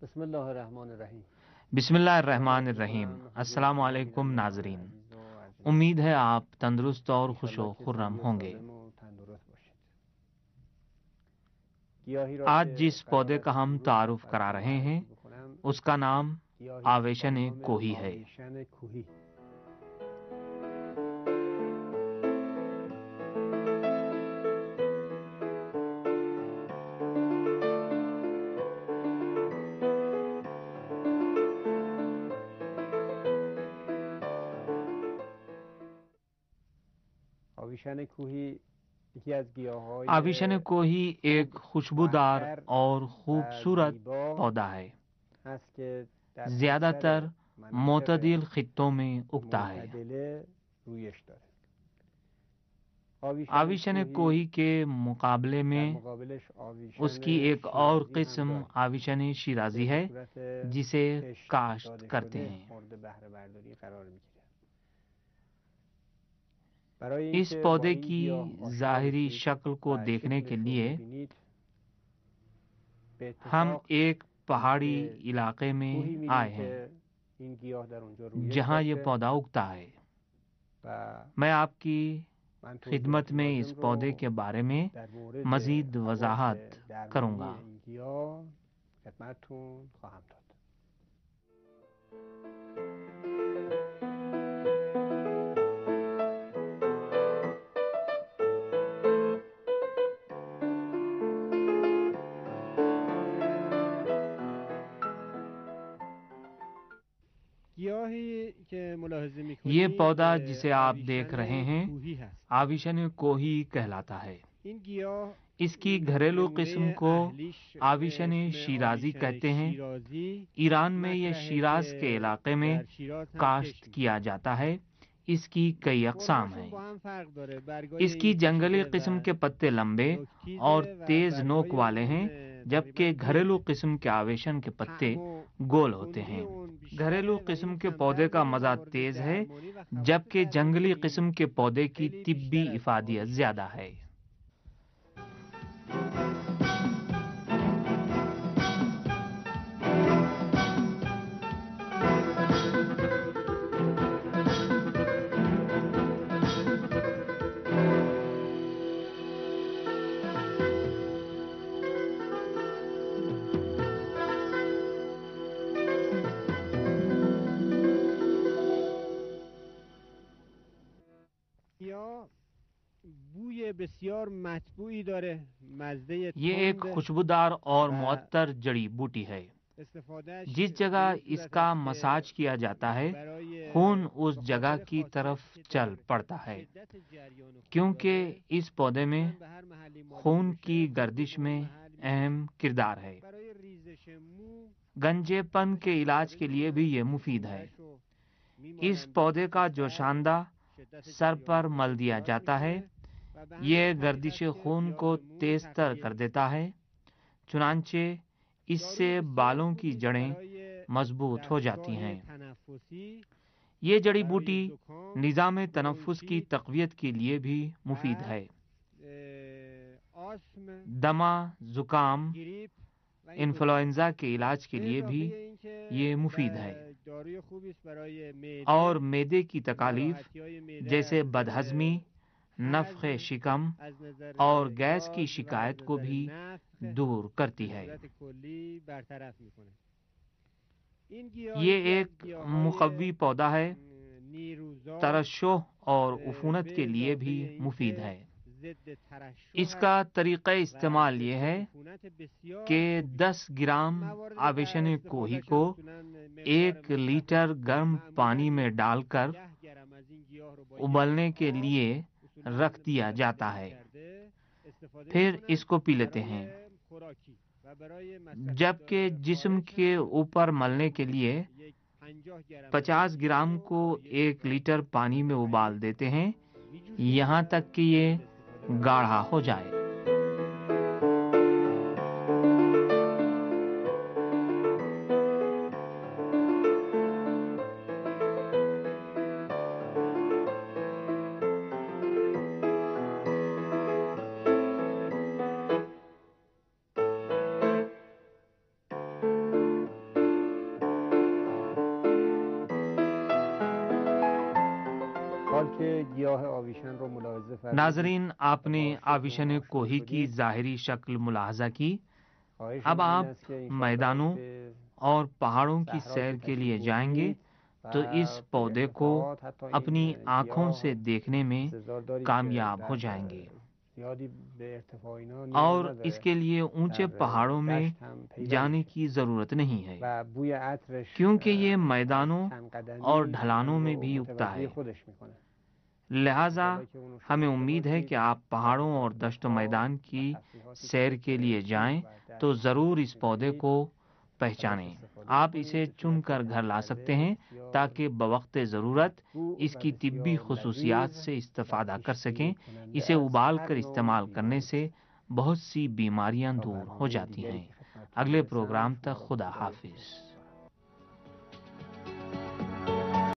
بسم اللہ الرحمن الرحیم۔ بسم اللہ الرحمن الرحیم۔ السلام علیکم ناظرین، امید ہے آپ تندرست اور خوش و خرم ہوں گے۔ آج جس پودے کا ہم تعارف کرا رہے ہیں اس کا نام آویشن کوہی ہے۔ آویشن کوہی ایک خوشبودار اور خوبصورت پودا ہے۔ زیادہ تر معتدل خطوں میں اگتا ہے۔ آویشن کوہی کے مقابلے میں اس کی ایک اور قسم آویشن شیرازی ہے جسے کاشت کرتے ہیں۔ اس پودے کی ظاہری شکل کو دیکھنے کے لیے ہم ایک پہاڑی علاقے میں آئے ہیں جہاں یہ پودا اگتا ہے۔ میں آپ کی خدمت میں اس پودے کے بارے میں مزید وضاحت کروں گا۔ یہ پودا جسے آپ دیکھ رہے ہیں آویشن کوہی کہلاتا ہے۔ اس کی گھریلو قسم کو آویشن شیرازی کہتے ہیں۔ ایران میں یہ شیراز کے علاقے میں کاشت کیا جاتا ہے۔ اس کی کئی اقسام ہیں۔ اس کی جنگلی قسم کے پتے لمبے اور تیز نوک والے ہیں، جبکہ گھریلو قسم کے آویشن کے پتے گول ہوتے ہیں۔ گھریلو قسم کے پودے کا مزہ تیز ہے، جبکہ جنگلی قسم کے پودے کی طبی افادیت زیادہ ہے۔ یہ ایک خوشبودار اور معطر جڑی بوٹی ہے۔ جس جگہ اس کا مساج کیا جاتا ہے خون اس جگہ کی طرف چل پڑتا ہے، کیونکہ اس پودے میں خون کی گردش میں اہم کردار ہے۔ گنجے پن کے علاج کے لیے بھی یہ مفید ہے۔ اس پودے کا جوشاندہ سر پر مل دیا جاتا ہے، یہ گردش خون کو تیز تر کر دیتا ہے، چنانچہ اس سے بالوں کی جڑیں مضبوط ہو جاتی ہیں۔ یہ جڑی بوٹی نظام تنفس کی تقویت کے لیے بھی مفید ہے۔ دمہ، زکام، انفلوئنزا کے علاج کے لیے بھی یہ مفید ہے، اور معدے کی تکالیف جیسے بدہضمی، نفخ شکم اور گیس کی شکایت کو بھی دور کرتی ہے۔ یہ ایک مقوی پودا ہے، ترشح اور عفونت کے لیے بھی مفید ہے۔ اس کا طریقہ استعمال یہ ہے کہ 10 گرام آویشن کوہی کو 1 لیٹر گرم پانی میں ڈال کر ابلنے کے لیے رکھ دیا جاتا ہے، پھر اس کو پی لیتے ہیں، جبکہ جسم کے اوپر ملنے کے لیے 50 گرام کو 1 لیٹر پانی میں ابال دیتے ہیں، یہاں تک کہ یہ گاڑھا ہو جائے۔ ناظرین، آپ نے آویشن کوہی کی ظاہری شکل ملاحظہ کی۔ اب آپ میدانوں اور پہاڑوں کی سیر کے لیے جائیں گے تو اس پودے کو اپنی آنکھوں سے دیکھنے میں کامیاب ہو جائیں گے، اور اس کے لیے اونچے پہاڑوں میں جانے کی ضرورت نہیں ہے، کیونکہ یہ میدانوں اور ڈھلانوں میں بھی اگتا ہے۔ لہذا ہمیں امید ہے کہ آپ پہاڑوں اور دشت و میدان کی سیر کے لیے جائیں تو ضرور اس پودے کو پہچانیں۔ آپ اسے چن کر گھر لا سکتے ہیں تاکہ بوقت ضرورت اس کی طبی خصوصیات سے استفادہ کر سکیں۔ اسے ابال کر استعمال کرنے سے بہت سی بیماریاں دور ہو جاتی ہیں۔ اگلے پروگرام تک خدا حافظ۔